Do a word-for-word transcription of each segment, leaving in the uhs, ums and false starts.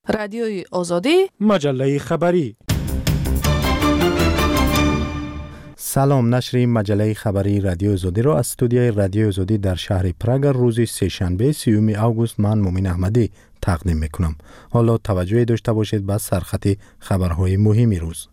رادیوی آزادی، مجله خبری. سلام، نشر مجله خبری رادیو آزادی را از استودیوی رادیو آزادی در شهر پراگ روز سه‌شنبه سیوم آگوست من مومن احمدی تقدیم میکنم. حالا توجه داشته باشید به سرخط خبرهای مهم روز.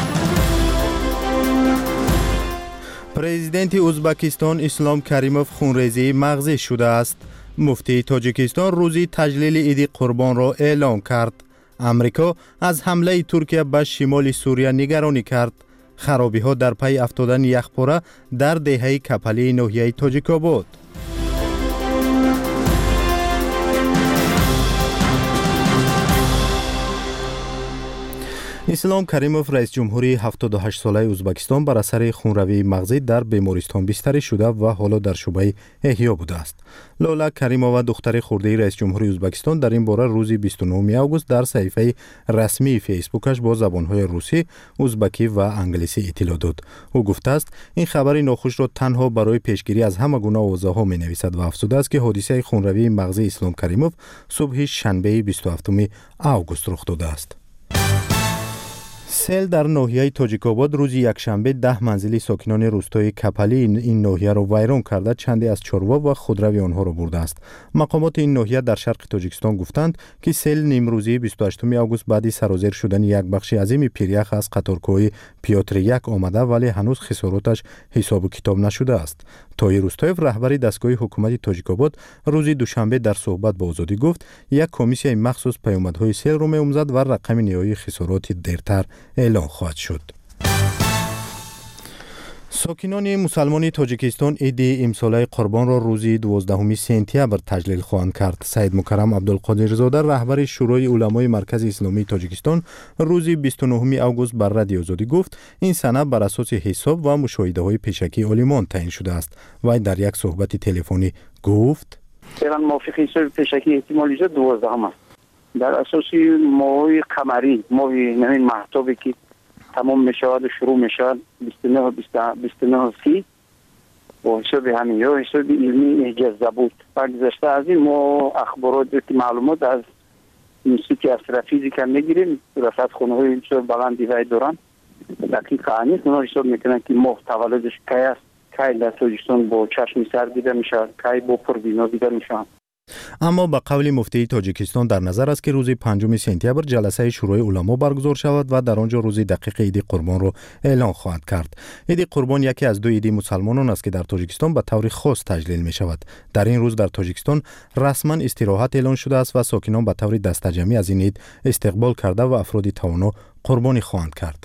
پرزیدنت ازبکستان اسلام کریموف خونریزی مغزی شده است. مفتی تاجیکستان روزی تجلیل عید قربان را اعلام کرد. امریکا از حمله ترکیه به شمال سوریه نگرانی کرد. خرابی ها در پی افتادن یخپاره در دهه کپلی ناحیه تاجیک‌آباد. اسلام کریموف رئیس جمهوری هفتاد و هشت ساله ازبکستان بر اثر خونروی مغزی در بیمارستان بستری شده و حالا در شعبه احیا بوده است. لاله کریمووا دختر خرده‌ای رئیس جمهوری ازبکستان در این باره روز بیست و نهم آگوست در صفحه رسمی فیسبوکش با زبان‌های روسی، ازبکی و انگلیسی اطلاع داد. او گفته است این خبر ناخوش را تنها برای پیشگیری از همه گونه اوضاع‌ها می‌نویسد و افزوده است که حادثه خونروی مغزی اسلام کریموف صبح شنبه بیست و هفتم آگوست رخ داده است. سیل در ناحیه تاجیک‌آباد روز یکشنبه ده منزلی ساکنان روستای کپلی این ناحیه را ویران کرده چندی از چاروا و خودروی آنها را برده است. مقامات این ناحیه در شرق تاجیکستان گفتند که سیل نیمروزی بیست و هشتم آگوست بعد سرازیر شدن یک بخش عظیم پیریخ از قطارکوی پیاتر یک آمده ولی هنوز خساراتش حساب و کتاب نشده است. طاهر روستایف رهبر دستگاه حکومت تاجیک‌آباد روز دوشنبه در صحبت با آزادی گفت یک کمیسیون مخصوص پیامدهای سیل را می‌آموزد و رقم نهایی خسارات دیرتر اعلام خواهد شد. ساکنان مسلمان تاجیکستان عید امساله قربان را روز دوازدهم سپتامبر تجلیل خواهند کرد. سید مکرم عبدالقادرزاده رهبر شورای علمای مرکز اسلامی تاجیکستان روز بیست و نهم آگوست بر رادیو آزادی گفت این سنه بر اساس حساب و مشاهده‌های پیشکی عالمان تعیین شده است. و در یک صحبت تلفنی گفت ایران موافق حساب پیشکی احتمالی دوازدهم است. در اساس ماهی قمری ماهی نمین محتابی که تمام میشود و شروع میشود بیست و نه بیست و نه سی و حساب همین یا حساب علمی اجازه بود. بگذشته از این ما اخبارات معلومات از اینستیتوت استرافیزیک هم میگیریم. رصد خونه های اینجا بلند دیوای دوران دقیق نیست. اونا حساب میکنن که ماه تولدش کی است، کی در تاجیکستان با چشم سر دیده میشود، کی با پربینا دیده میشود. اما با قول مفتی تاجیکستان در نظر است که روز پنجم سپتامبر جلسه شورای علما برگزار شود و در آنجا روز دقیق عید قربان را اعلان خواهد کرد. عید قربان یکی از دو عید مسلمانان است که در تاجیکستان به طور خاص تجلیل می شود. در این روز در تاجیکستان رسما استراحت اعلان شده است و ساکنان به طور دسته‌جمعی از این عید استقبال کرده و افراد توانا قربانی خواهند کرد.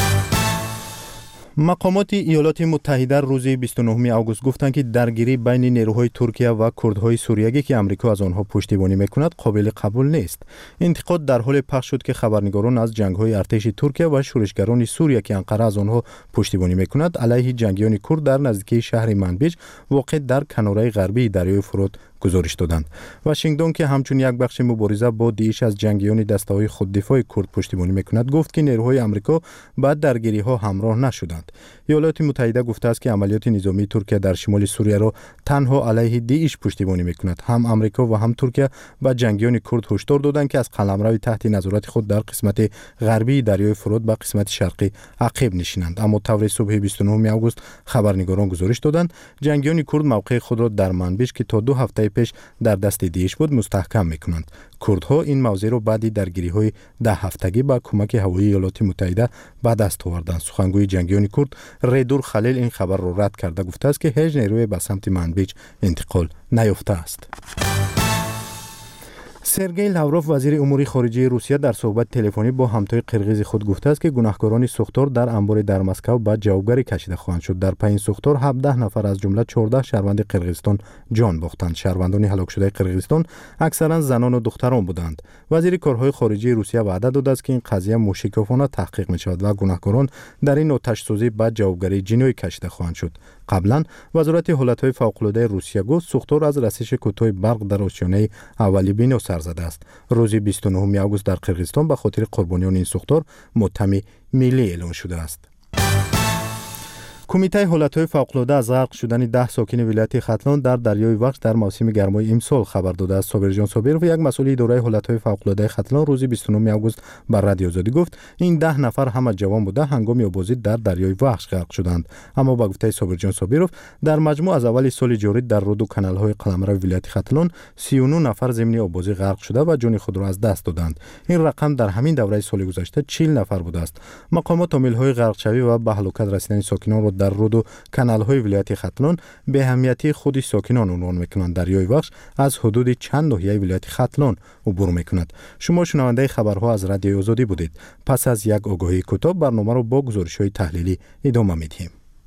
مقامات ایالات متحده روز بیست و نهم آگوست گفتند که درگیری بین نیروهای ترکیه و کردهای سوریگی که امریکا از آنها پشتیبانی میکند قابل قبول نیست. انتقاد در حال پخش شد که خبرنگاران از جنگ‌های ارتش ترکیه و شورشگران سوریه که انقره از آنها پشتیبانی میکند علیه جنگیان کرد در نزدیکی شهر منبج واقع در کناره غربی دریای فرات گزارش دادند. واشنگتن که همچون یک بخش مبارزه با داعش از جنگیان دسته‌های خوددفاع کرد پشتیبانی میکند گفت که نیروهای آمریکا بعد درگیری‌ها همراه نشدند. ایالات متحده گفته است که عملیات نظامی ترکیه در شمال سوریه را تنها علیه داعش پشتیبانی میکند. هم آمریکا و هم ترکیه به جنگیان کرد هشدار دادند که از قلمرو تحت نظارت خود در قسمت غربی دریای فرات به قسمت شرقی عقب نشینند. اما طور صبح بیست و نهم آگوست خبرنگاران گزارش دادند جنگیان کرد موقع خود را در منبج که تا دو هفته پیش در دست داعش بود مستحکم میکنند. کردها این موضوع را بعد درگیری‌های ده هفتگی با کمک هوایی ایالات متحده به دست آوردند. سخنگوی جنگیان کرد ریدور خلیل این خبر را رد کرده گفته است که هیچ نیروی به سمت منبج انتقال نیافته است. سرگئی لاوروف وزیر امور خارجه روسیه در صحبت تلفنی با همتای قرغیز خود گفته است که گناهکاران سوختار در انبار در مسکو به جوابگری کشیده خواهند شد. در پی این سوختار هفده نفر از جمله چهارده شهروند قرغیزستان جان باختند. شهروندان هلاک شده قرغیزستان اکثرا زنان و دختران بودند. وزیر کارهای خارجه روسیه وعده داده است که این قضیه موشکافانه تحقیق می‌شود و گناهکاران در این آتش‌سوزی به جوابگری جنایی کشیده خواهند شد. قبلا وزارت حالت‌های فوق‌العاده روسیه گفت سوختار از رسش کوتاه برق در آشیانه اولی بنا سر زده است. روز بیست و نهم آگوست در قرغیزستان به خاطر قربانیان این سوختار ماتم ملی اعلان شده است. کمیته حالت‌های فوق‌العاده از غرق شدن ده ساکن ولایت ختلان در دریای وخش در موسم گرمای امسال خبر داده است. صابر جان صابرov یک مسئول اداره حالت‌های فوق‌العاده ختلان روز بیست و نهم آگوست بر رادیو آزادی گفت این ده نفر همه جوان بوده هنگام آبازی در دریای وخش غرق شدند. اما با گفته صابر جان صابرov در مجموع از اول سال جاری در رود و کانال‌های قلمرو ولایت ختلان سی و نه نفر ضمن آبازی غرق شده و جان خود را از دست دادند. این رقم در همین دوره سال گذشته چهل نفر بوده است. مقامات عامل‌های غرقشوی و به هلاکت رسیدن ساکنان را در رود و کانال‌های ولایت ختلان به اهمیتی خود ساکنان عنوان می‌کنند. دریای وخش از حدود چند ناحیه ولایت ختلان عبور می‌کند. شما شنونده خبرها از رادیو آزادی بودید. پس از یک آگاهی کوتاه برنامه را با گزارش‌های تحلیلی ادامه می‌دهیم.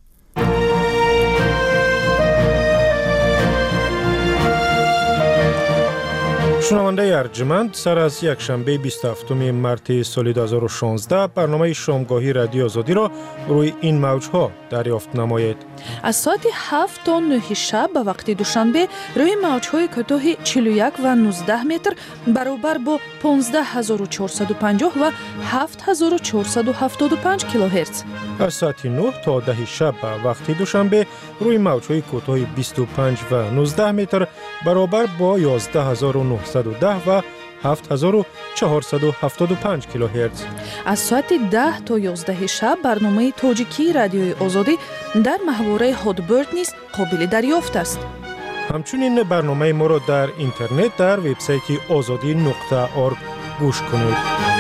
شنونده ارجمند، سر از یک شنبه بیست و هفتم مارس سال دو هزار و شانزده برنامه شامگاهی رادیو آزادی را روی این موج‌ها دریافت نمایید. از ساعت هفت تا نه شب به وقت دوشنبه روی موج‌های کوتاه چهل و یک و نوزده متر برابر با پانزده هزار و چهارصد و پنجاه و هفت هزار و چهارصد و هفتاد و پنج کیلوهرتز. از ساعت نه تا ده شب به وقت دوشنبه روی موج‌های کوتاه بیست و پنج و نوزده متر برابر با یازده هزار و نهصد و ده و هفت هزار و چهارصد و هفتاد و پنج کیلوهرتز. از ساعت ده تا یازده شب برنامه تاجیکی رادیوی آزادی در محوره هادبرد نیز قابل دریافت است. همچنین برنامه ما را در اینترنت در وبسایت آزادی نقطه org گوش کنید.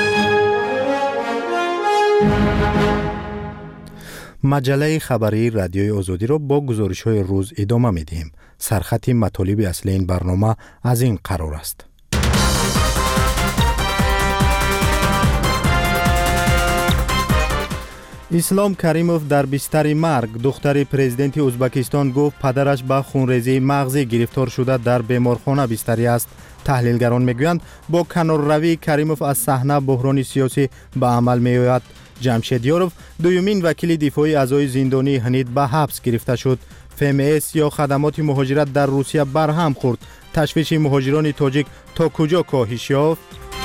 مجله خبری رادیوی آزادی را با گزارش‌های روز ادامه می‌دهیم. سرخط مطالب اصلی این برنامه از این قرار است. اسلام کریموف در بستر مرگ. دختر پرزیدنت ازبکستان گفت پدرش به خونریزی مغزی گرفتار شده در بیمارخانه بستری است. تحلیلگران میگویند با کنارروی کریموف از صحنه بحران سیاسی به عمل میآید. جمشید یاروف دومین وکیل دفاعی اعضای زندانی هند به حبس گرفته شد. فمس یا خدمات مهاجرت در روسیه برهم خورد. تشویش مهاجران تاجیک تا کجا کاهش یافت؟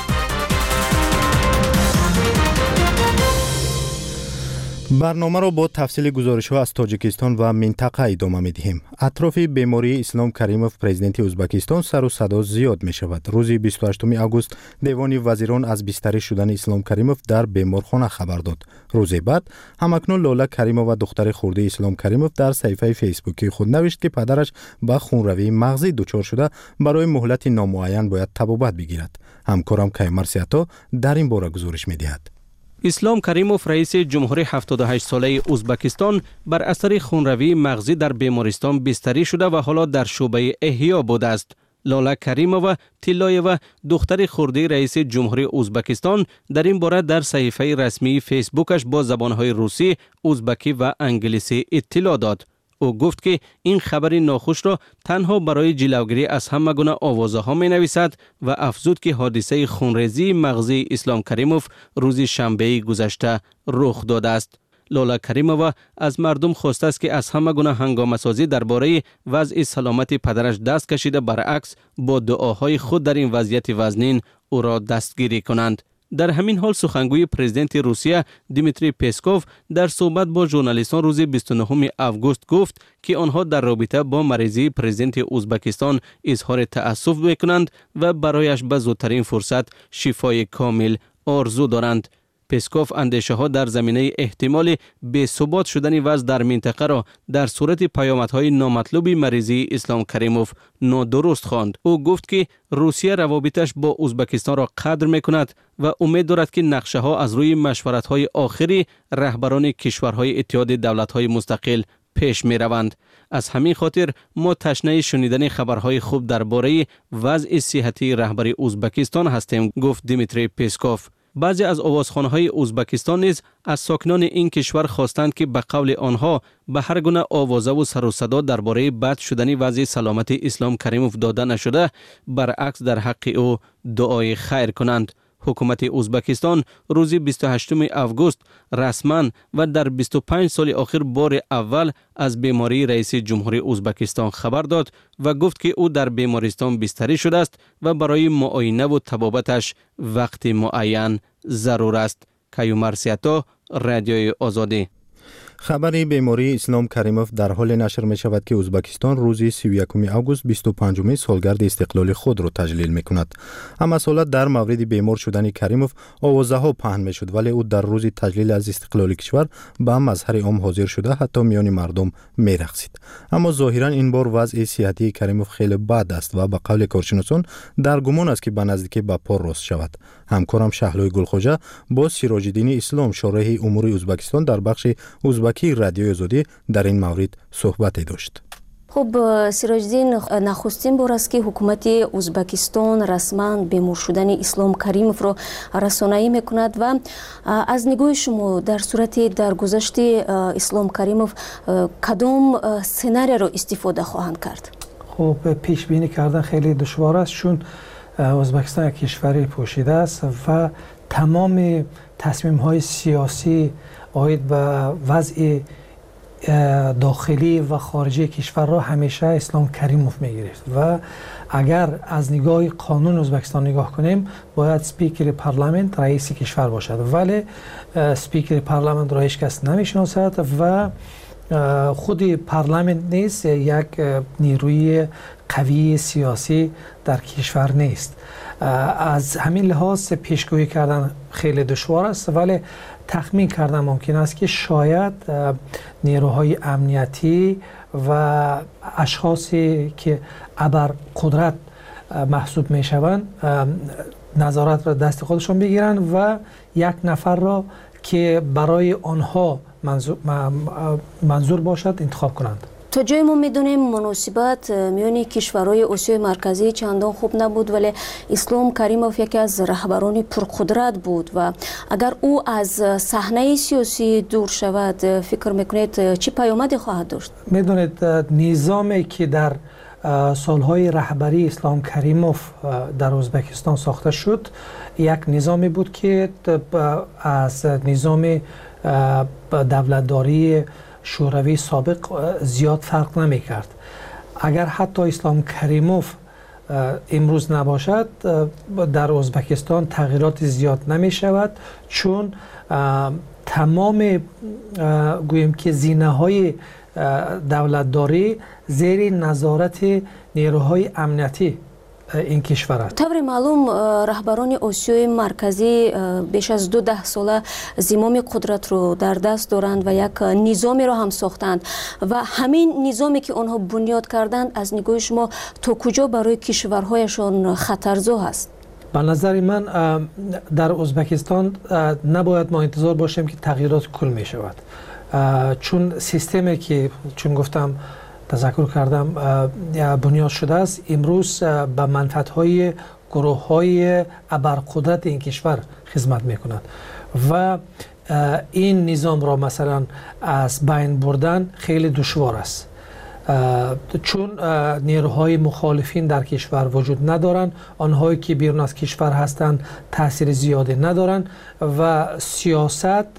برنامه را با تفصیل گزارش‌ها از تاجیکستان و منطقه ادامه می‌دهیم. اطراف بیماری اسلام کریموف پرزیدنت ازبکستان سر و صدا زیاد می‌شود. روز بیست و هشتم آگوست دیوان وزیران از بستری شدن اسلام کریموف در بیمارخانه خبر داد. روز بعد همکنون لاله کریموف و دختر خرده اسلام کریموف در صفحه فیسبوکی خود نوشت که پدرش به خونروی مغزی دچار شده برای مهلت نامعین باید طبابت بگیرد. همکارم کیمر سیاتا در این باره گزارش می‌دهد. اسلام کریموف رئیس جمهوری هفتاد و هشت ساله ازبکستان بر اثر خونروی مغزی در بیمارستان بستری شده و حالا در شعبه احیا بوده است. لاله کریمووا تیلایوا دختر خرده رئیس جمهوری ازبکستان در این باره در صفحه رسمی فیسبوکش با زبانهای روسی، ازبکی و انگلیسی اطلاع داد. او گفت که این خبر ناخوش را تنها برای جلوگیری از همه گونه آوازه ها می نویسد و افزود که حادثه خونریزی مغزی اسلام کریموف روز شنبه گذشته رخ داده است. لاله کریمووا از مردم خواسته است که از همه گونه هنگامه سازی درباره وضع سلامت پدرش دست کشیده، برعکس با دعاهای خود در این وضعیت وزنین او را دستگیری کنند. در همین حال سخنگوی پرزیدنت روسیه دیمیتری پسکوف در صحبت با ژورنالیستان روز بیست و نهم آگوست گفت که آنها در رابطه با مریضی پرزیدنت ازبکستان اظهار تأسف می‌کنند و برایش به زودترین فرصت شفای کامل آرزو دارند. پسکوف اندیشه ها در زمینه احتمال بی‌ثبات شدن وضع در منطقه را در صورت پیامدهای نامطلوب مریضی اسلام کریموف نادرست خواند. او گفت که روسیه روابطش با ازبکستان را قدر می‌کند و امید دارد که نقشه ها از روی مشورت های آخری رهبران کشورهای اتحاد دولت های مستقل پیش می روند. از همین خاطر ما تشنه شنیدن خبرهای خوب درباره وضع صحتی رهبر ازبکستان هستیم، گفت دیمیتری پسکوف. بعضی از آوازخوان‌های ازبکستان نیز از ساکنان این کشور خواستند که به قول آنها به هر گونه آوازه و سر و صدا درباره بد شدن وضع سلامت اسلام کریموف داده نشده، برعکس در حق او دعای خیر کنند. حکومت ازبکستان روز بیست و هشتم آگوست رسما و در بیست و پنج سال اخیر بار اول از بیماری رئیس جمهوری ازبکستان خبر داد و گفت که او در بیمارستان بستری شده است و برای معاینه و طبابتش وقت معین ضرور است. کیومر سیاتا، رادیوی آزادی. خبری بیماری اسلام کریموف در حال نشر می شود که ازبکستان روز سی و یکم آگوست بیست و پنجمین سالگرد استقلال خود را تجلیل می کند. اما سالت در مورد بیمار شدن کریموف آوازه ها پهن می شد، ولی او در روز تجلیل از استقلال کشور به مظهر عام حاضر شده، حتی میان مردم می رقصید. اما ظاهرا این بار وضع صحتی کریموف خیلی بد است و به قول کارشناسان در گمان است که به نزدیکی به پا راست شود. همکارم شهلوی گلخوجه با سیراج الدین اسلام شارح امور ازبکستان در بخش ازبکی رادیوی آزادی در این مورد صحبتی داشت. خب سیراج الدین، نخستین بار است که حکومت ازبکستان رسما بیمار شدن اسلام کریموف را رسانه‌ای میکند و از نگاه شما در صورت درگذشت اسلام کریموف کدام سناریو را استفاده خواهند کرد؟ خب پیش بینی کردن خیلی دشوار است، چون ازبکستان یک کشوری پوشیده است و تمام تصمیم های سیاسی آید به وضع داخلی و خارجی کشور را همیشه اسلام کریموف میگرفت و اگر از نگاه قانون ازبکستان نگاه کنیم باید سپیکر پارلمانت رئیس کشور باشد، ولی سپیکر پارلمانت را هیچ کس نمیشناسد و خود پارلمانت نیز یک نیروی قوی سیاسی در کشور نیست. از همین لحاظ پیشگویی کردن خیلی دشوار است، ولی تخمین کردن ممکن است که شاید نیروهای امنیتی و اشخاصی که ابر قدرت محسوب می شوند نظارت را دست خودشان بگیرند و یک نفر را که برای آنها منظور, منظور باشد انتخاب کنند. تا جای ما میدونیم مناسبت میان کشورهای آسیای مرکزی چندان خوب نبود، ولی اسلام کریموف یکی از رهبران پرقدرت بود و اگر او از صحنه سیاسی دور شود فکر میکنید چه پیامدی خواهد داشت؟ میدونید نظامی که در سالهای رهبری اسلام کریموف در ازبکستان ساخته شد یک نظامی بود که از نظام دولتداری شوروی سابق زیاد فرق نمی کرد. اگر حتی اسلام کریموف امروز نباشد در ازبکستان تغییرات زیاد نمی شود، چون تمام گویم که زینه های دولتداری زیر نظارت نیروهای امنیتی این کشور است. طور معلوم رهبران آسیای مرکزی بیش از دو ده ساله زمام قدرت رو در دست دارند و یک نظامی رو هم ساختند و همین نظامی که آنها بنیاد کردند از نگاه شما تا کجا برای کشورهایشان خطرزا است؟ به نظر من در ازبکستان نباید ما انتظار باشیم که تغییرات کل می شود، چون سیستمی که چون گفتم تذکر کردم بنیاد شده است امروز به منفعت‌های گروه‌های ابرقدرت این کشور خدمت می‌کند و این نظام را مثلا از بین بردن خیلی دشوار است، چون نیروهای مخالفین در کشور وجود ندارند، آنهایی که بیرون از کشور هستند تاثیر زیادی ندارند و سیاست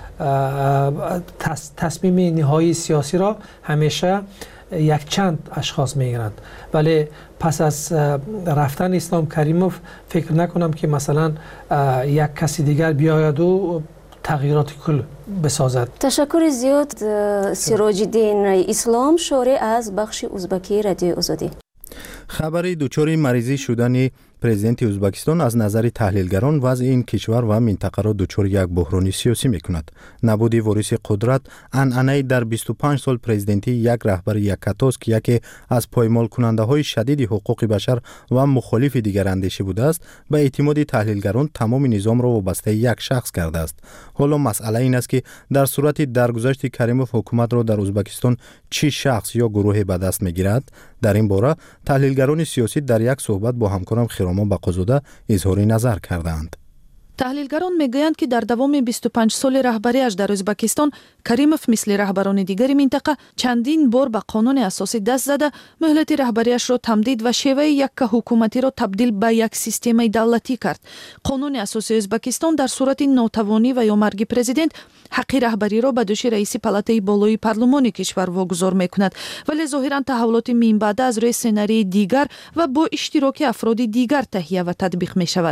تصمیم نهایی سیاسی را همیشه یک چند اشخاص میگیرند، ولی پس از رفتن اسلام کریموف فکر نکنم که مثلا یک کسی دیگر بیاید و تغییرات کل بسازد. تشکر زیاد سیراج الدین اسلام، شارح از بخش ازبکی رادیوی آزادی. خبری دچار مریضی شدن پرزیدنت ازبکستان از نظر تحلیلگران وضع این کشور و منطقه را دچار یک بحران سیاسی میکند. نبود وارث قدرت عنعنه در بیست و پنج سال پرزیدنتی یک رهبر یکتاست که یکی از پایمال کننده های شدید حقوق بشر و مخالف دیگر اندیشه بوده است. به اعتماد تحلیلگران تمام نظام را وابسته یک شخص کرده است. حالا مسئله این است که در صورت درگذشت کریموف حکومت را در ازبکستان چه شخص یا گروه به دست میگیرد؟ در این باره تحلیلگران سیاسی در یک صحبت با همکارم خیراما بقازاده اظهار نظر کردند. تحلیلگران میگویند که در دوام بیست و پنج سال رهبریش در ازبکستان کریموف مثل رهبران دیگر منطقه چندین بار به قانون اساسی دست زده، مهلت رهبریش را تمدید و شیوه یک حکومتی را تبدیل به یک سیستم دولتی کرد. قانون اساسی ازبکستان در صورت ناتوانی و یا مرگ پرزیدنت حق رهبری را به دوش رئیس پالاتای بالای پارلمان کشور واگذار میکند، ولی ظاهرا تحولات من بعد از روی سناریوی دیگر و با اشتراک افراد دیگر تهیه و تطبیق می شود.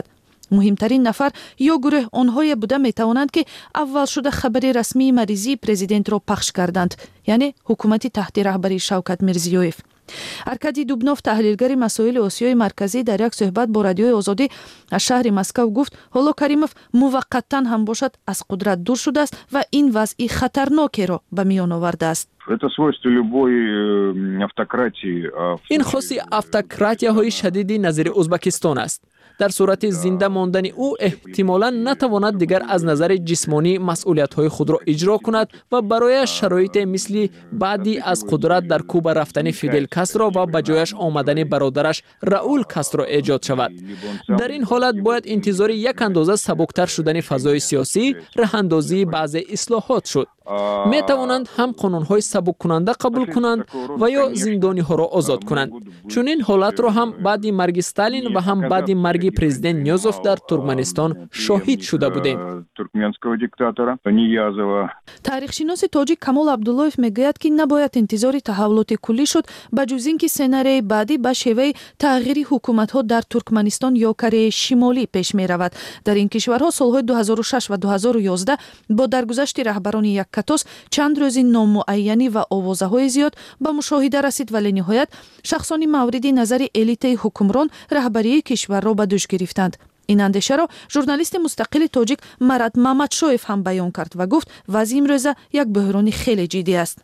муҳимтарин нафар ё гурӯҳ онҳое буда метавонанд ки аввал шуда хабари расмии маризии президентро пахш карданд, яъне ҳукумати таҳти раҳбарии Шавкат Мирзиёев. Аркадий Дубнов, таҳлилгари масоили Осиёи марказӣ, дар як суҳбат бо радиои Озодӣ аз шаҳри Москав гуфт, ҳоло Каримов муваққатан ҳам бошад аз қудрат дур шудааст ва ин вазъи хатарнокеро ба миён овардааст. Это свойство любой автократии. ин хоси автократияҳои шадиди назири Узбекистон аст. дар сурати зинда мондани ӯ эҳтимолан натавонад дигар аз назари ҷисмонӣ масъулиятҳои худро иҷро кунад ва барояш шароите мисли баъди аз қудрат дар Куба рафтани Фидел Кастро ва ба ҷояш омадани бародараш Раул Кастро эҷод шавад. дар ин ҳолат бояд интизори як андоза сабуктар шудани фазои сиёсӣ, раҳандозии баъзе ислоҳот шуд. метавонанд ҳам қонунҳои сабуккунанда қабул кунанд ва ё зиндониҳоро озод кунанд. чунин ҳолатро ҳам баъди марги Сталин ва ҳам баъди марги президент Нёзов дар Туркманистон шоҳид шуда будем. Туркменского диктатора Ниязова. Таърихшиноси тоҷик Камол Абдуллоев мегӯяд ки набояд интизори таҳаввулоти куллӣ шуд ба ҷуз ин ки сценарияи баъдӣ ба шеваи тағйири ҳукуматҳо дар Туркманистон ё Кореяи Шимолӣ пеш меравад. дар ин кишварҳо солҳои ду ҳазору шаш ва ду ҳазору ёздаҳ бо даргузашти раҳбарони яккатос чанд рӯзи номуайянӣ ва овозаҳои зиёд ба мушоҳида расид, вале ниҳоят шахсони мавриди назари элитаи ҳукмрон раҳбарии кишварро ба дӯш гирифтанд. ин андешаро журналисти мустақили тоҷик Марат Мамадшоев ҳам баён кард ва гуфт вазъи имрӯза як бӯҳрони хеле ҷиддӣ аст.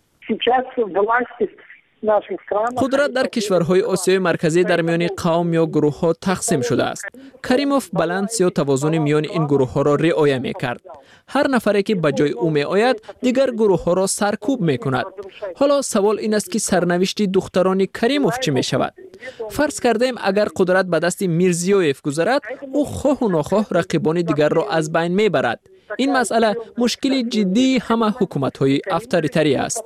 қудрат дар кишварҳои Осиёи марказӣ дар миёни қавм ё гурӯҳҳо тақсим шудааст. Каримов баланс ё тавозуни миёни ин гурӯҳҳоро риоя мекард. ҳар нафаре ки ба ҷои ӯ меояд, дигар гурӯҳҳоро саркӯб мекунад. ҳоло савол ин аст ки сарнавишти духтарони Каримов чӣ мешавад? фарз кардаем, агар қудрат ба дасти Мирзиёев гузарад, ӯ хоҳу нохоҳ рақибони дигарро аз байн мебарад. ин масъала мушкили ҷиддии ҳама ҳукуматҳои авторитарӣ аст.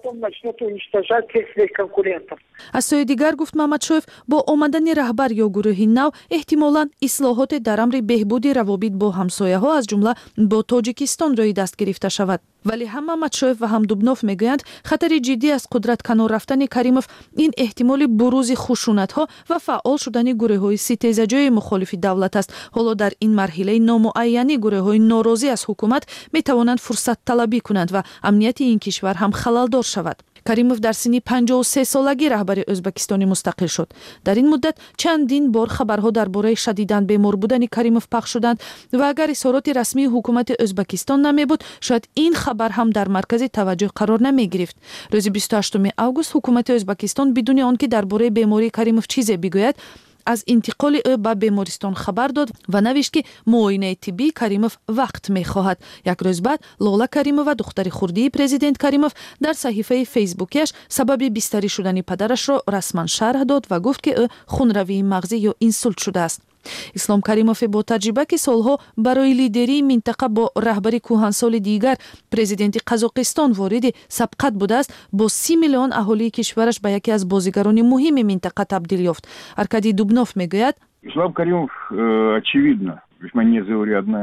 аз сои дигар, гуфт Мамадшоев, бо омадани раҳбар ё гурӯҳи нав эҳтимолан ислоҳоте дар амри беҳбуди равобит бо ҳамсояҳо, аз ҷумла бо Тоҷикистон рӯи даст гирифта шавад. вале ҳам Мамадшоев ва ҳам Дубнов мегӯянд хатари ҷиддӣ аз қудрат канор рафтани Каримов ин эҳтимоли бурузи хушунатҳо ва фаъол шудани гурӯҳҳои ситезаҷои мухолифи давлат аст. ҳоло дар ин марҳилаи номуайянӣ гурӯҳҳои норозӣ аз ҳукумат метавонанд фурсатталабӣ кунанд ва амнияти ин кишвар ҳам халалдор шавад. Каримов дар синни панҷоҳу се солагӣ раҳбари Ӯзбекистони мустақил шуд. дар ин муддат чандин бор хабарҳо дар бораи шадидан бемор будани Каримов пахш шуданд ва агар изҳороти расмии ҳукумати Ӯзбекистон намебуд, шояд ин хабар ҳам дар маркази таваҷҷӯҳ қарор намегирифт. рӯзи бисту ҳаштуми август ҳукумати Ӯзбекистон бидуни он ки дар бораи бемории Каримов чизе бигӯяд, аз интиқоли ӯ ба бемористон хабар дод ва навишт ки муоинаи тиббии Каримов вақт мехоҳад. як рӯз баъд Лола Каримова, духтари хурдии президент Каримов, дар саҳифаи фейсбукиаш сабаби бистарӣ шудани падарашро расман шарҳ дод ва гуфт ки ӯ хунравии мағзӣ ё инсулт шудааст. Ислом Каримов бо таҷриба ки солҳо барои лидерии минтақа бо раҳбари кӯҳансоли дигар президенти Қазоқистон вориди сабқат будааст, бо си миллион аҳолии кишвараш ба яке аз бозигарони муҳими минтақа табдил ёфт. Аркадий Дубнов мегӯяд: Ислом Каримов очевидно весьма незаурядна.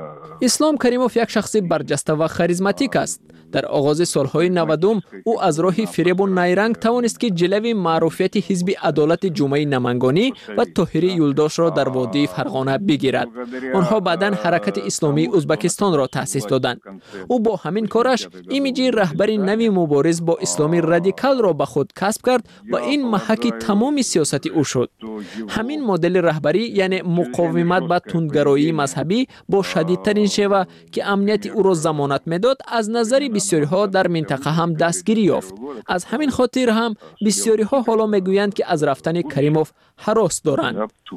Ислом Каримов як шахси барҷаста ва харизматик аст. дар оғози солҳои навадум ӯ аз роҳи фиребу найранг тавонист ки ҷилави маъруфияти ҳизби адолати ҷумаи намангонӣ ва тоҳири юлдошро дар водии Фарғона бигирад. онҳо баъдан ҳаракати исломии Ӯзбекистонро таъсис доданд. ӯ бо ҳамин кораш имиҷи раҳбари нави мубориз бо исломи радикалро ба худ касб кард ва ин маҳаки тамоми сиёсати ӯ шуд. ҳамин модели раҳбарӣ, яъне муқовимат ба тундгароии мазҳабӣ бо шадидтарин шева ки амнияти ӯро замонат медод, аз назари бисёриҳо дар минтақа ҳам дастгирӣ ёфт. аз ҳамин хотир ҳам бисёриҳо ҳоло мегӯянд ки аз рафтани Каримов ҳарос доранд.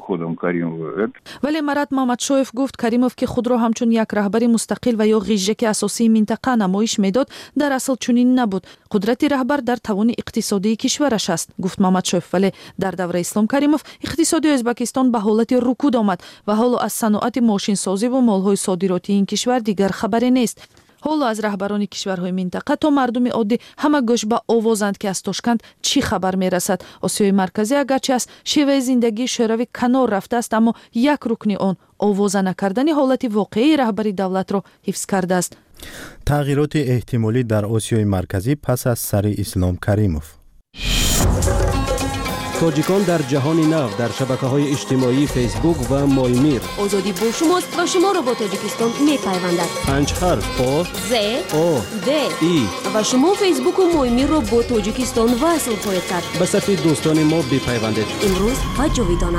вале Марат Мамадшоев гуфт Каримов ки худро ҳамчун як раҳбари мустақил ва ё ғижжаки асосии минтақа намоиш медод, дар асл чунин набуд. қудрати раҳбар дар тавони иқтисодии кишвараш аст, гуфт Мамадшоев. вале дар давраи Ислом Каримов иқтисоди Ӯзбекистон ба ҳолати рукуд омад ва ҳоло аз саноати мошинсозӣ ва молҳои содиротии ин кишвар дигар хабаре нест. ҳоло аз раҳбарони кишварҳои минтақа то мардуми оддӣ ҳама гӯш ба овозанд ки аз Тошканд чӣ хабар мерасад. Осиёи марказӣ агарчи аз шеваи зиндагии шӯравӣ канор рафтааст, аммо як рукни он овоза накардани ҳолати воқеии раҳбари давлатро ҳифз кардааст. тағйироти эҳтимолӣ дар Осиёи марказӣ пас аз сари Ислом Каримов. تاجیکان در جهان نو در شبکه‌های اجتماعی فیسبوک و مایمیر. آزادی با شماست و شما را با تاجیکستان می‌پیوندد. پنج حرف او ز او د ای و شما فیسبوک و مایمیر را با تاجیکستان وصل خواهید کرد. به صفحه دوستان ما بپیوندید. امروز و جاویدانه.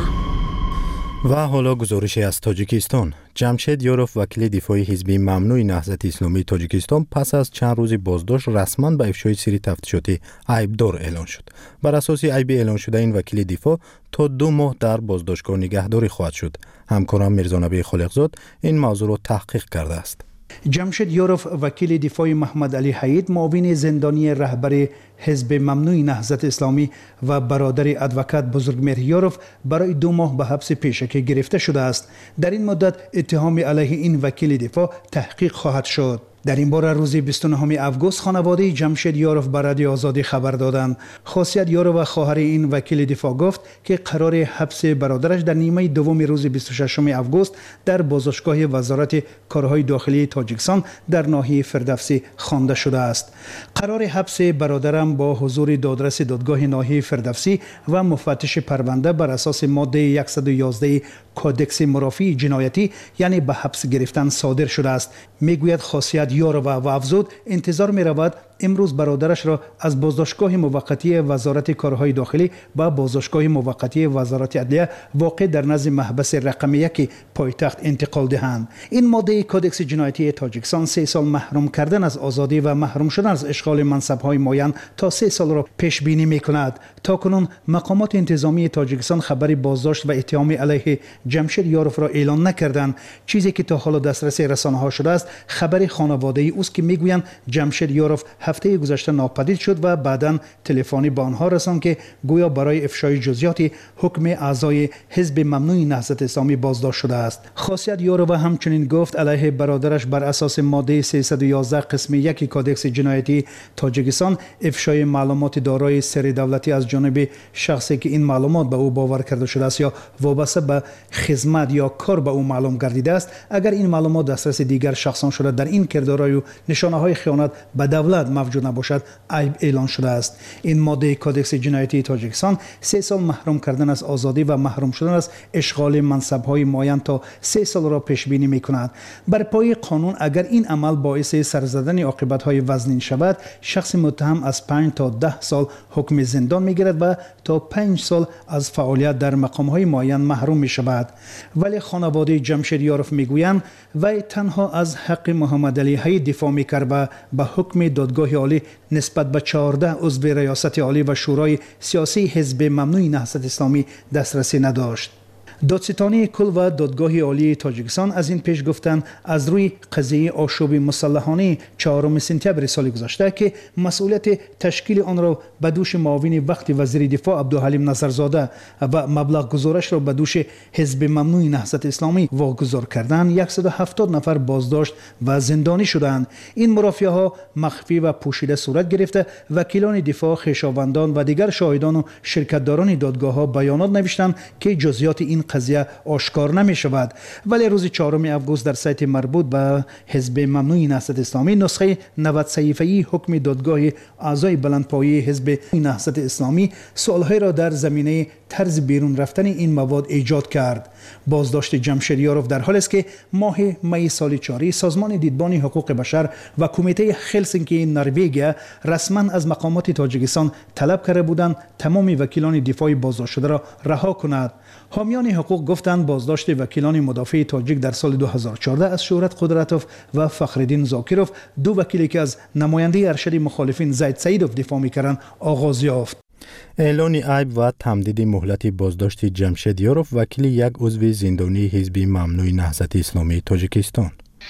و حالا گزارشی از تاجیکستان. جمشید یاروف وکیل دفاعی حزب ممنوع نهضت اسلامی تاجیکستان پس از چند روز بازداشت رسما به افشای سری تفتیشاتی عیبدار اعلان شد. بر اساس عیب اعلان شده این وکیل دفاع تا دو ماه در بازداشتگاه نگهداری خواهد شد. همکارم میرزانبی خالقزاد این موضوع را تحقیق کرده است. جمشید یاروف وکیل دفاع محمد علی حید معاون زندانی رهبر حزب ممنوع نهضت اسلامی و برادر ادوکات بزرگمهر یاروف برای دو ماه به حبس پیشکی گرفته شده است. در این مدت اتهام علیه این وکیل دفاع تحقیق خواهد شد. در این باره روز بیست و نهم آگوست خانواده جمشید یاروف به رادیو آزادی خبر دادند. خاصیت یاروف و خواهر این وکیل دفاع گفت که قرار حبس برادرش در نیمه دوم روز بیست و ششم آگوست در بازداشتگاه وزارت کارهای داخلی تاجیکستان در ناحیه فردوسی خوانده شده است. قرار حبس برادرم با حضور دادرس دادگاه ناحیه فردوسی و مفتش پرونده بر اساس ماده صد و یازده کودکس مرافعی جنایتی یعنی به حبس گرفتن صادر شده است. میگوید خاصیت یاروف و افزود انتظار می رود امروز برادرش را از بازداشتگاه موقتی وزارت کارهای داخلی به بازداشتگاه موقتی وزارت عدلیه واقع در نزد محبس رقم یک پایتخت انتقال دهند. این ماده کودکس جنایتی تاجیکستان سه سال محروم کردن از آزادی و محروم شدن از اشغال منصب‌های معین تا سه سال را پیش بینی می‌کند. تاکنون مقامات انتظامی تاجیکستان خبری بازداشت و اتهام علیه جمشید یاروف را اعلان نکردند. چیزی که تا حالا دسترس رسانه‌ها شده است خبر خانواده‌ای است که میگویند جمشید یاروف هفته گذشته ناپدید شد و بعداً تلفنی به آنها رساند که گویا برای افشای جزئیات حکم اعضای حزب ممنوع نهضت اسلامی بازداشت شده است. خاصیت یاروف همچنین گفت علیه برادرش بر اساس ماده سیصد و یازده قسم یک کودکس جنایتی تاجیکستان افشای معلومات دارای سر دولتی از جانب شخصی که این معلومات به او باور کرده شده است یا وابسته به خدمت یا کار به او معلوم گردیده است، اگر این معلومات دسترس دیگر شخصان شده در این کردارهای و نشانه‌های خیانت به دولت موجود نباشد عیب اعلان شده است. این ماده کودکس جنایتی تاجیکستان سه سال محروم کردن از آزادی و محروم شدن از اشغال منصب‌های معین تا سه سال را پیش بینی می‌کند. بر پای قانون اگر این عمل باعث سر زدن عاقبت‌های وزنین شود، شخص متهم از پنج تا ده سال حکم زندان می‌گیرد و تا پنج سال از فعالیت در مقام‌های معین محروم می‌شود. ولی خانواده جمشید یاروف می‌گویند وی تنها از حق محمد علی حید دفاع می‌کرد و به حکم دادگاه عالی نسبت به چهارده عضو ریاست عالی و شورای سیاسی حزب ممنوع نهضت اسلامی دسترسی نداشت. دادستانی کل و دادگاه عالی تاجیکستان از این پیش گفتند از روی قضیه آشوب مسلحانه چهارم سپتامبر سال گذشته که مسئولیت تشکیل آن را به دوش معاون وقت وزیر دفاع عبدالحلیم نظرزاده و مبلغ گزارش را به دوش حزب ممنوع نهضت اسلامی واگذار کردند، صد و هفتاد نفر بازداشت و زندانی شدند. این مرافعه ها مخفی و پوشیده صورت گرفته. وکیلان دفاع، خویشاوندان و دیگر شاهدان و شرکتداران دادگاه ها بیانات نوشتند که جزئیات این قضیه آشکار نمی شود. ولی روز چهارم آگوست در سایت مربوط به حزب ممنوع نهضت اسلامی نسخه نود صفحه‌ای حکم دادگاه اعضای بلندپایه حزب نهضت اسلامی سوالهای را در زمینه طرز بیرون رفتن این مواد ایجاد کرد. بازداشت جمشید یاروف در حالی است که ماه می سال جاری سازمان دیدبان حقوق بشر و کمیته هلسینکی نروژ رسما از مقامات تاجیکستان طلب کرده بودند تمام وکیلان دفاعی بازداشت شده را رها کند. حامیان حقوق گفتند بازداشت وکیلان مدافع تاجیک در سال دو هزار و چهارده از شهرت قدرتوف و فخرالدین زاکیروف، دو وکیلی که از نماینده ارشد مخالفین زید سعیدوف دفاع می‌کردند، آغاز یافت. اعلان عیب و تمدید مهلت بازداشت جمشید یاروف وکیل یک عضو زندانی حزب ممنوع نهضت اسلامی تاجیکستان.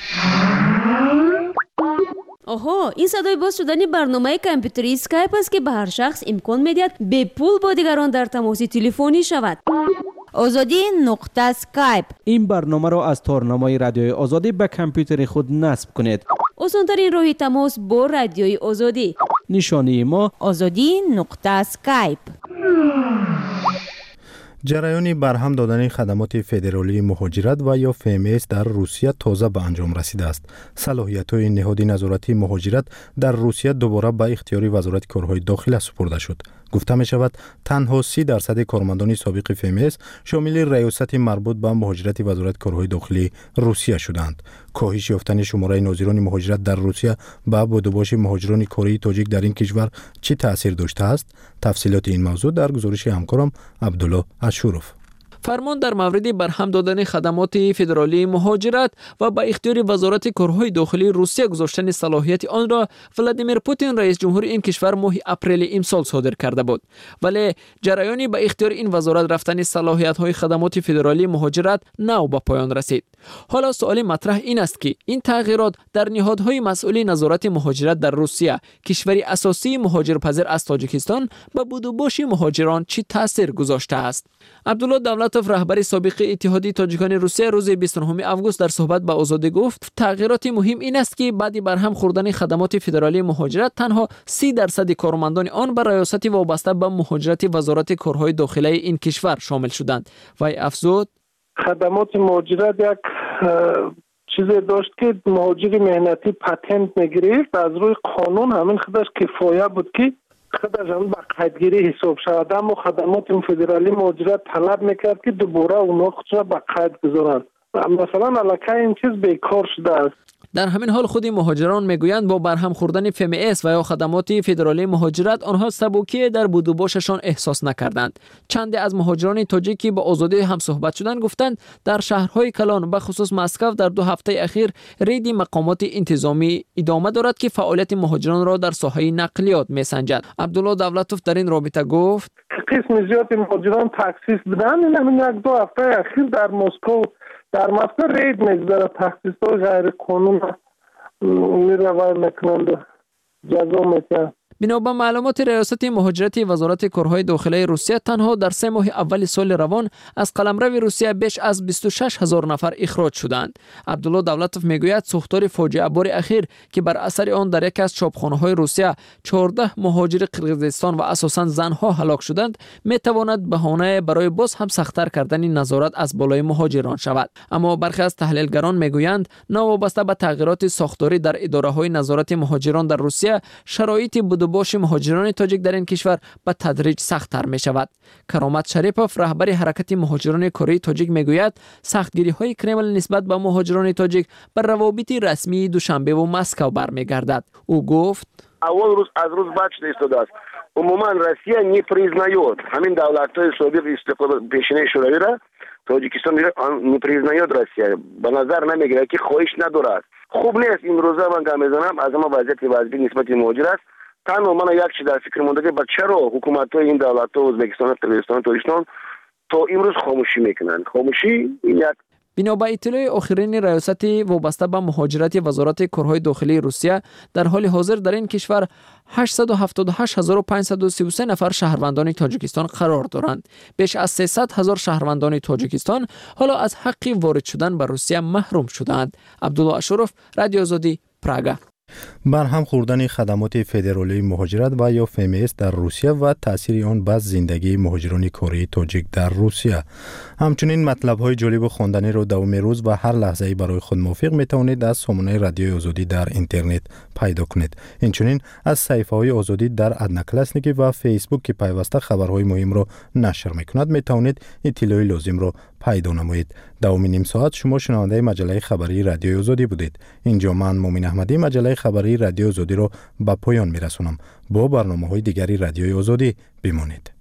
آها، این صدای باز شدن برنامه کامپیوتری اسکایپ است که به هر شخص امکان می‌دهد به پول با دیگران در تماس تلفنی شود. آزادی نقطه اسکایپ. این برنامه را از تارنمای رادیوی آزادی به کامپیوتر خود نصب کنید. آسان‌ترین راه تماس با رادیوی آزادی. نشانی ما آزادی نقطه اسکایپ. جریان برهم دادن خدمات فدرالی مهاجرت و یا اف ام اس در روسیه تازه به انجام رسیده است. صلاحیت‌های نهاد نظارتی مهاجرت در روسیه دوباره به اختیار وزارت کارهای داخله سپرده شد. گفته می شود تنها سی درصد کارمندان سابق اف ام اس شامل ریاست مربوط به مهاجرت وزارت کارهای داخلی روسیه شدند. کاهش یافتن شماره ناظران مهاجرت در روسیه به بودوباش مهاجران کره تاجیک در این کشور چه تاثیر داشته است؟ تفصیلات این موضوع در گزارش همکارم عبدالله اشورف. فرمان در مورد برهم دادن خدمات فدرالی مهاجرت و با اختیار وزارت کارهای داخلی روسیه گذاشتن صلاحیت آن را ولادیمیر پوتین رئیس جمهور این کشور ماه اپریل امسال صادر کرده بود. ولی جریانی با اختیار این وزارت رفتن صلاحیت های خدمات فدرالی مهاجرت نو به پایان رسید. حالا سوال مطرح این است که این تغییرات در نهادهای مسئول نظارت مهاجرت در روسیه، کشوری اساسی مهاجرپذیر از تاجیکستان، به بودوباش مهاجران چه تاثیر گذاشته است؟ عبدالله دولتوف رهبر سابق اتحادیه تاجیکان روسیه روز بیست و نهم آگوست در صحبت با آزادی گفت تغییرات مهم این است که بعد برهم خوردن خدمات فدرالی مهاجرت تنها سی درصد کارمندان آن به ریاست وابسته به مهاجرت وزارت کارهای داخلی این کشور شامل شدند. وی افزود خدمات مهاجرت یک چیزی داشت که مهاجر مهنتی پتنت میگرفت، از روی قانون همین خودش کفایه بود که خودش هم به قیدگیری حساب شود، اما خدمات فدرالی مهاجرت طلب میکرد که دوباره اونا خودش به قید گذارند. مثلا علاقه این چیز بیکار شده است. در همین حال خود مهاجران میگویند با برهم خوردن اف ام اس و یا خدمات فدرالی مهاجرت آنها سبکی در بودوباششان احساس نکردند. چند از مهاجران تاجیکی با آزادی هم صحبت شدند گفتند در شهرهای کلان به خصوص مسکو در دو هفته اخیر رید مقامات انتظامی ادامه دارد که فعالیت مهاجران را در ساحه نقلیات میسنجد. عبدالله دولتوف در این رابطه گفت قسم زیادی مهاجران تخصیص بدن، همین یک دو هفته اخیر در مسکو در مسکو رید میگذاره، تخصیص های غیر قانون میروای میکنند جزا میکنند. بنابر معلومات ریاست مهاجرت وزارت کارهای داخلی روسیه تنها در سه ماه اول سال روان از قلمرو روسیه بیش از بیست و شش هزار نفر اخراج شدند. عبدالله دولتوف میگوید سوختار فاجعه بار اخیر که بر اثر آن در یک از چاپخانه‌های روسیه چهارده مهاجر قرقیزستان و اساساً زنها هلاک شدند میتواند بهانه برای باز هم سخت‌تر کردن نظارت از بالای مهاجران شود. اما برخی از تحلیلگران میگویند نوابسته به تغییرات ساختاری در اداره‌های نظارت مهاجران در روسیه شرایط باش مهاجران تاجیک در این کشور به تدریج سخت‌تر می شود. کرامت شریپوف رهبر حرکت مهاجران کره تاجیک می گوید سختگیری های کرمل نسبت به مهاجران تاجیک بر روابط رسمی دوشنبه و مسکو برمیگردد. او گفت اول روز از روز بعد شده ایستاده است. عموما روسیه نپریзнает همین دولت‌های سابق استقلال پیشینه شوروی را تاجیکستان نپریзнает روسیه. به نظر نمیگیره که خواهش ندارد. خوب نیست این روزا من گام میزنم از ما وضعیت وضعی نسبت مهاجرت. تنها من یک چیز در فکر مونده که با چرا حکومت‌های این دولت‌ها ازبکستان و قرقیزستان و تاجیکستان تا امروز خاموشی میکنن. خاموشی این یک بنابر اطلاع آخرین ریاست وابسته به مهاجرت وزارت کارهای داخلی روسیه در حال حاضر در این کشور هشتصد و هفتاد و هشت هزار و پانصد و سی و سه نفر شهروندان تاجیکستان قرار دارند. بیش از سیصد هزار شهروندان تاجیکستان حالا از حق وارد شدن به روسیه محروم شدند. عبدالله اشورف، رادیو آزادی، پراگا. برهم خوردن خدمات فدرالی مهاجرت و یا اف ام اس در روسیه و تاثیر آن بر زندگی مهاجران کره تاجیک در روسیه. همچنین مطلب‌های جالب خواندنی را دوام روز و هر لحظه‌ای برای خود موافق می‌توانید از سامانه رادیوی آزادی در اینترنت پیدا کنید. اینچنین از صفحه‌های آزادی در ادناکلاسنیکی و فیسبوک که پیوسته خبرهای مهم را نشر می‌کند می‌توانید اطلاع لازم را پیدا نمایید. دوام نیم ساعت شما شنونده مجله خبری رادیوی آزادی بودید. اینجا من مومن احمدی مجله خبری رادیو آزادی را به پایان می‌رسانم. با برنامه‌های دیگری رادیوی آزادی بمانید.